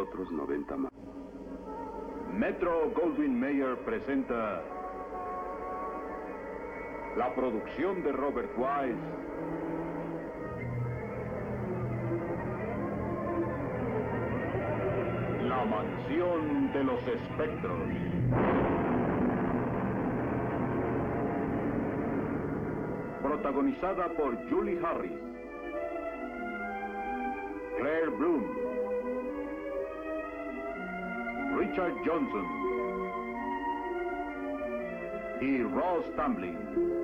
otros 90 más. Metro Goldwyn Mayer presenta la producción de Robert Wise, La Mansión de los Espectros. Protagonizada por Julie Harris, Claire Bloom, Richard Johnson y Ross Tamblyn.